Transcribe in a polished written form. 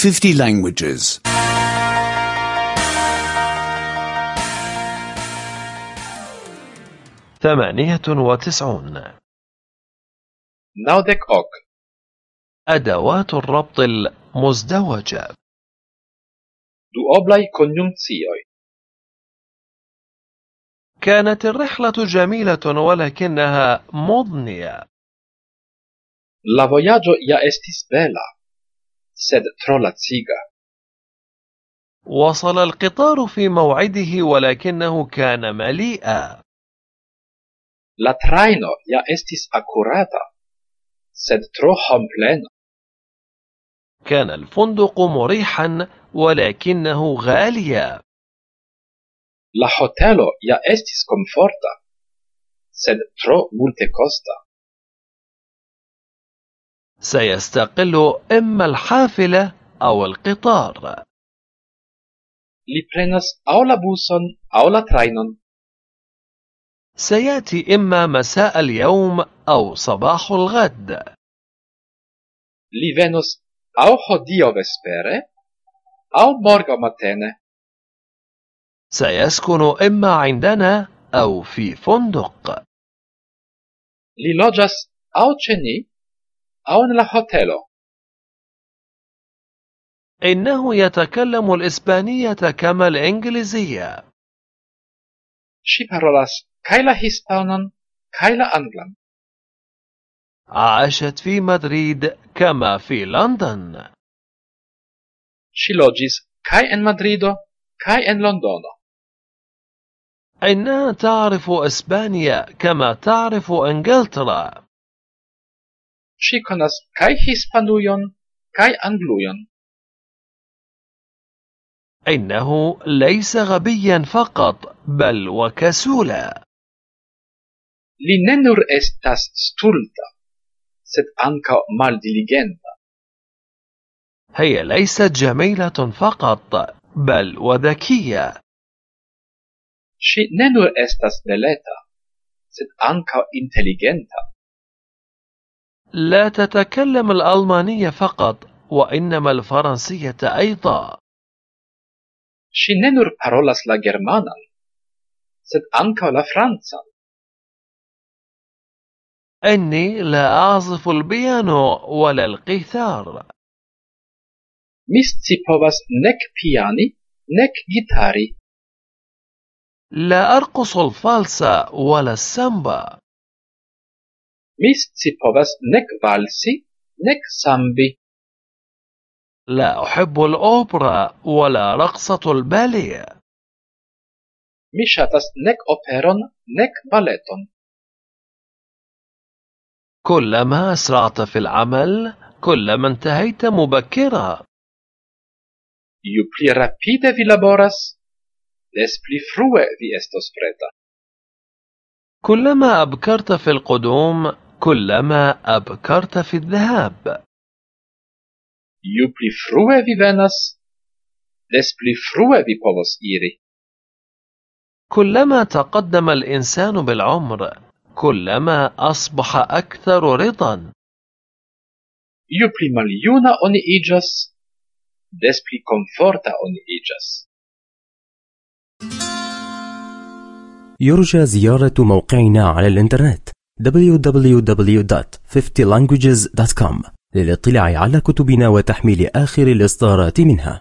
50 languages. 98. Naŭdek ok. أدوات الربط المزدوجة. Duoblaj konjunkcioj. كانت الرحلة جميلة ولكنها مضنية. La vojaĝo ja estis bela, sed tro laciga. وصل القطار في موعده ولكنه كان مليئا. La trajno ja estis akurata, sed tro homplena. كان الفندق مريحا ولكنه غاليا. La hotelo ja estis komforta, sed tro multekosta. سيستقل إما الحافلة أو القطار. Li prenas aŭ la buson aŭ la trajnon. سيأتي إما مساء اليوم أو صباح الغد. Li venos aŭ hodiaŭ vespere aŭ morgaŭ matene. سيسكن إما عندنا أو في فندق. Li loĝas aŭ ĉe ni aŭ en la hotelo. إنه يتكلم الإسبانية كما الإنجليزية. Ŝi parolas kaj la hispanan kaj la anglan. عاشت في مدريد كما في لندن. Ŝi loĝis kaj en Madrido kaj en Londono. إنها تعرف إسبانيا كما تعرف إنجلترا. Ŝi konas kaj Hispanujon kaj Anglujon. إنه ليس غبيا فقط بل وكسولا. Li ne nur estas stulta, sed ankaŭ maldiligenta. هي ليست جميلة فقط بل وذكية. Ŝi ne nur estas beleta, sed ankaŭ inteligenta. لا تتكلم الألمانية فقط وإنما الفرنسية أيضا. Ŝi ne nur parolas la germanan, sed ankaŭ la francan. إني لا أعزف البيانو ولا القيثار. Mi scipovas nek piani, nek gitari. لا أرقص الفالسا ولا السامبا. Mi scipovas nek valsi, nek sambi. لا أحب الأوبرا ولا رقصة الباليه. Mi ŝatas nek operon, nek baleton. كلما أسرعت في العمل كلما انتهيت مبكرا. Ju pli rapide vi laboras, des pli frue vi estos preta. كلما أبكرت في القدوم كلما أبكرت في الذهاب. Ju pli frue vi venas, des pli frue vi povos iri. كلما تقدم الإنسان بالعمر كلما أصبح أكثر رضا. Ju pli maljuna oni iĝas, des pli komforta oni iĝas. يرجى زيارة موقعنا على الإنترنت www.50languages.com للاطلاع على كتبنا وتحميل آخر الإصدارات منها.